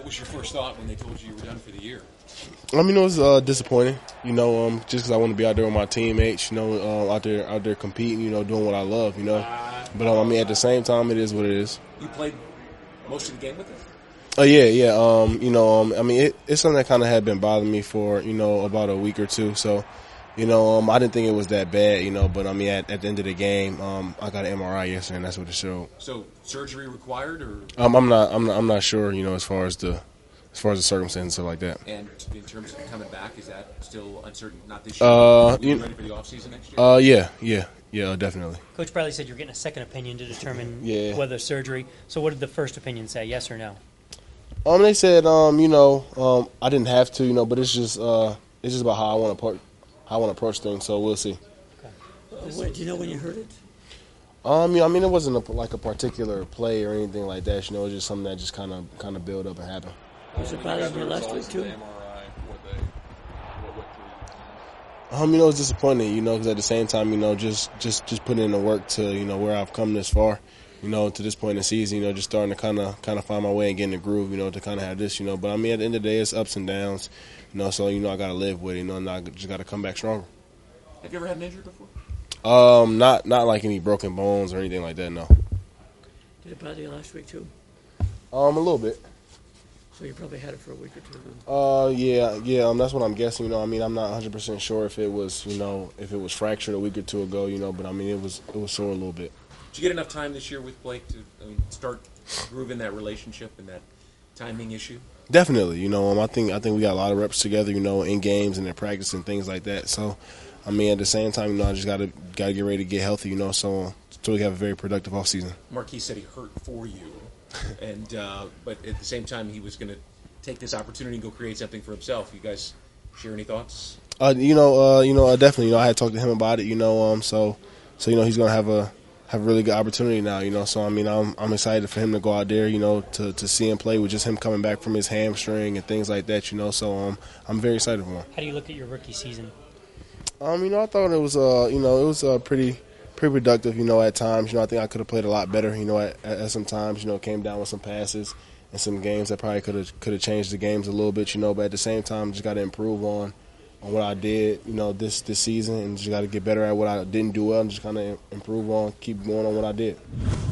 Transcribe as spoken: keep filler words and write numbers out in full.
was your first thought when they told you you were done for the year? I mean, it was uh, disappointing, you know, um, just because I want to be out there with my teammates, you know, uh, out there out there competing, you know, doing what I love, you know. But, um, I mean, at the same time, it is what it is. You played most of the game with us? Oh, uh, yeah, yeah. Um, you know, um, I mean, it, it's something that kind of had been bothering me for, you know, about a week or two. So, you know, um, I didn't think it was that bad, you know, but, I mean, at, at the end of the game, um, I got an M R I yesterday, and that's what it showed. So, surgery required, or? Um, I'm not, I'm not, I'm not sure, you know, as far as the, as far as the circumstances and stuff like that. And in terms of coming back, is that still uncertain? Not this year. Uh, Are you you, ready for the offseason next year? Uh, yeah, yeah, yeah, definitely. Coach Bradley said you're getting a second opinion to determine yeah. whether surgery. So, what did the first opinion say? Yes or no? Um, they said, um, you know, um, I didn't have to, you know, but it's just, uh, it's just about how I want to, how I want to approach things. So we'll see. Okay. Uh, what, do you know when you heard it? Um, you know, I mean, it wasn't a, like a particular play or anything like that. You know, it was just something that just kind of, kind of built up and happened. Was it bothering you last week too? Um, you know, it's disappointing. You know, because at the same time, you know, just, just, just putting in the work to, you know, where I've come this far. You know, to this point in the season, you know, just starting to kind of kind of find my way and get in the groove, you know, to kind of have this, you know. But, I mean, at the end of the day, it's ups and downs, you know, so, you know, I got to live with it, you know, and I just got to come back stronger. Have you ever had an injury before? Um, not not like any broken bones or anything like that, no. Did it bother you last week, too? Um, a little bit. So you probably had it for a week or two, then? Uh, yeah, yeah, um, that's what I'm guessing, you know. I mean, I'm not one hundred percent sure if it was, you know, if it was fractured a week or two ago, you know, but, I mean, it was, it was sore a little bit. Did you get enough time this year with Blake to I mean, start grooving that relationship and that timing issue? Definitely, you know. Um, I think I think we got a lot of reps together, you know, in games and in practice and things like that. So, I mean, at the same time, you know, I just got to got to get ready to get healthy, you know, so so we have a very productive offseason. Marquise said he hurt for you, and uh, but at the same time, he was going to take this opportunity and go create something for himself. You guys share any thoughts? Uh, you know, uh, you know, uh, definitely. You know, I had talked to him about it. You know, um, so so you know, he's going to have a. have a really good opportunity now, you know. So, I mean, I'm I'm excited for him to go out there, you know, to, to see him play with just him coming back from his hamstring and things like that, you know. So, um, I'm very excited for him. How do you look at your rookie season? Um, you know, I thought it was, uh, you know, it was uh, pretty pretty productive, you know, at times. You know, I think I could have played a lot better, you know, at, at some times, you know, came down with some passes and some games that probably could have could have changed the games a little bit, you know. But at the same time, just got to improve on. on what I did, you know, this this season, and just got to get better at what I didn't do well and just kind of improve on, keep going on what I did.